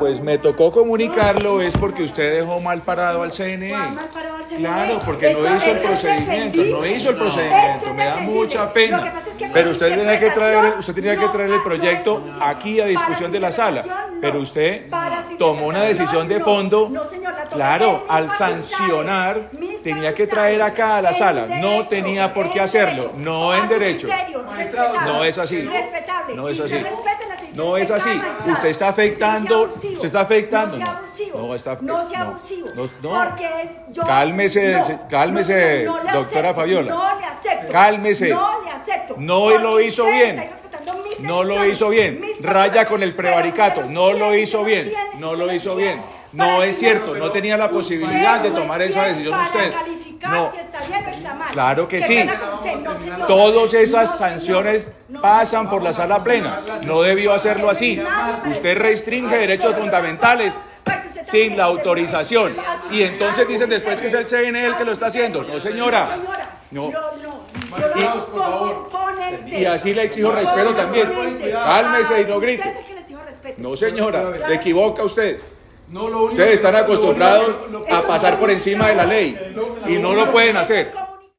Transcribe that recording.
pues me tocó comunicarlo, es porque usted dejó mal parado al CNE. Mal parado al CNE. Claro, porque no hizo el procedimiento, no hizo el procedimiento, me da mucha pena. Pero usted tenía que traer el proyecto aquí a discusión de la sala. Pero usted tomó una decisión de fondo, claro, al sancionar, tenía que traer acá a la sala, no tenía por qué hacerlo, no en derecho. No es así, no es así, no es así. Usted está afectando, no sea abusivo, no. porque yo Cálmese, doctora Fabiola. No le acepto. Cálmese. No le acepto. No lo hizo bien. No lo hizo bien. Raya con el prevaricato. No lo hizo bien. No lo hizo bien. No es cierto. No tenía la posibilidad de tomar esa decisión usted. No. Claro que sí. Todas esas sanciones pasan por la sala plena. No debió hacerlo así. Usted restringe derechos fundamentales sin la autorización. Y entonces dicen después que es el CNE el que lo está haciendo. No, señora. No. Y así le exijo respeto también. Cálmese y no grite. No, señora. Se equivoca usted. Ustedes están acostumbrados a pasar por encima de la ley y no lo pueden hacer.